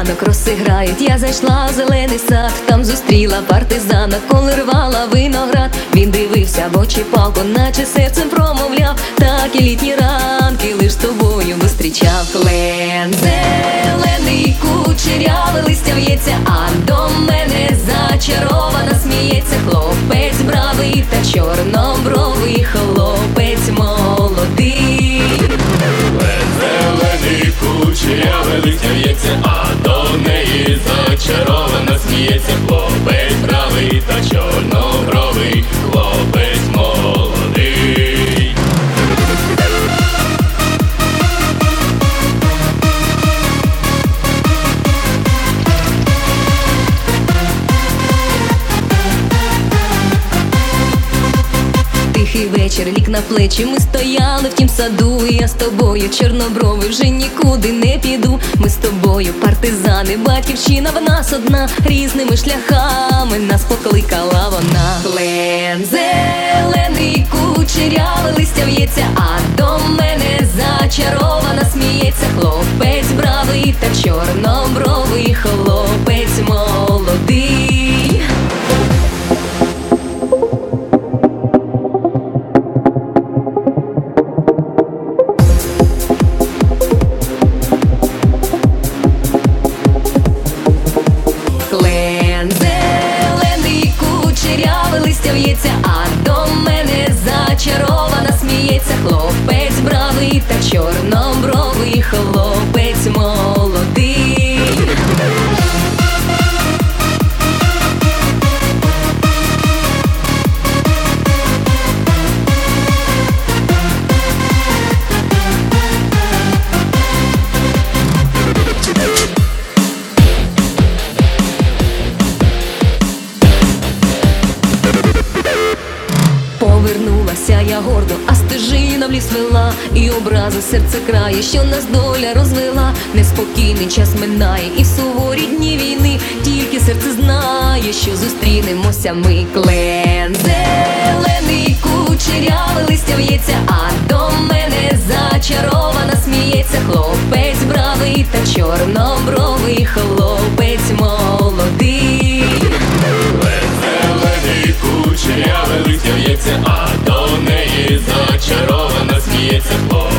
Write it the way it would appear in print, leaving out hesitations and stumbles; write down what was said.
ранок розіграють. Я зайшла в зелений сад, там зустріла партизана, коли рвала виноград. Він дивився в очі палку, наче серцем промовляв. Так і літні ранки лиш з тобою зустрічав. Клен зелений, кучеряве листя в'ється, а до мене зачаровано сміється. Хлопець бравий та чорнобровий, хлопець молодий. Клен зелений, кучеряве листя в'ється, а до неї зачаровано сміється. Хлопець бравий та чорнобровий, хлопець молодий. Тихий вечір, ліг на плечі, ми стояли в тім саду. І я з тобою, чорнобровий, вже нікуди не піду. Ми з тобою партизани, батьківщина в нас одна. Різними шляхами нас покликала вона. Клен зелений, кучеряве листя в'ється, а до мене зачаровано сміється. Хлопець бравий та чорнобровий, хлопець молодий. Клен зелений, кучеряве листя в'ється, а до мене зачаровано сміється. Хлопець бравий та чорнобровий, хлопець молодий. Повернулася я гордо, а стежина в ліс вела, і образи серце крає, що нас доля розвела. Неспокійний час минає, і в суворі дні війни тільки серце знає, що зустрінемося ми. Клен зелений, кучеряве листя в'ється, а до мене зачаровано сміється. Хлопець бравий та чорнобровий, хлопець молодий. Клен зелений, кучеряве листя в'ється, а до неї зачаровано сміється.